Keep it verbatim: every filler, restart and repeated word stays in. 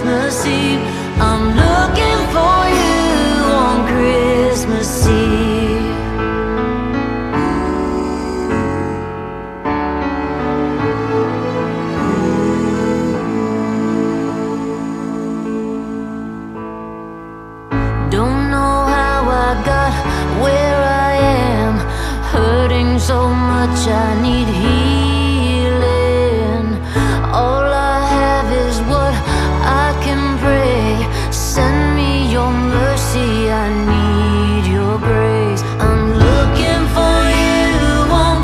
Christmas Eve. I'm looking for you on Christmas Eve. Don't know how I got where I am, hurting so much I need healing.